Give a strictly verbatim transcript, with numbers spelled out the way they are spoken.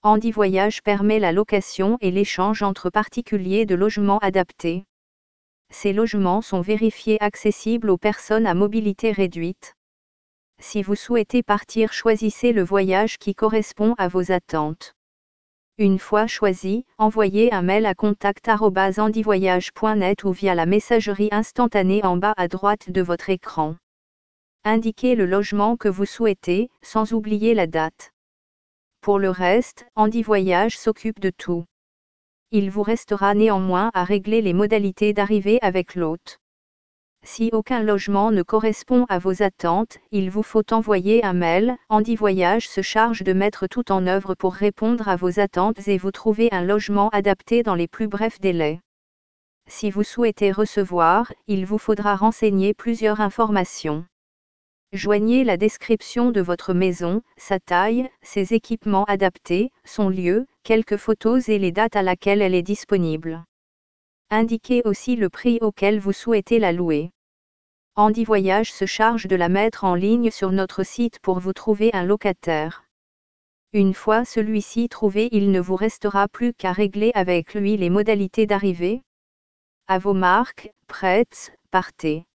Handy Voyage permet la location et l'échange entre particuliers de logements adaptés. Ces logements sont vérifiés accessibles aux personnes à mobilité réduite. Si vous souhaitez partir, choisissez le voyage qui correspond à vos attentes. Une fois choisi, envoyez un mail à contact arobase handyvoyage point net ou via la messagerie instantanée en bas à droite de votre écran. Indiquez le logement que vous souhaitez, sans oublier la date. Pour le reste, Handy Voyage s'occupe de tout. Il vous restera néanmoins à régler les modalités d'arrivée avec l'hôte. Si aucun logement ne correspond à vos attentes, il vous faut envoyer un mail. Handy Voyage se charge de mettre tout en œuvre pour répondre à vos attentes et vous trouver un logement adapté dans les plus brefs délais. Si vous souhaitez recevoir, il vous faudra renseigner plusieurs informations. Joignez la description de votre maison, sa taille, ses équipements adaptés, son lieu, quelques photos et les dates à laquelle elle est disponible. Indiquez aussi le prix auquel vous souhaitez la louer. Handy Voyage se charge de la mettre en ligne sur notre site pour vous trouver un locataire. Une fois celui-ci trouvé, il ne vous restera plus qu'à régler avec lui les modalités d'arrivée. À vos marques, prêtes, partez.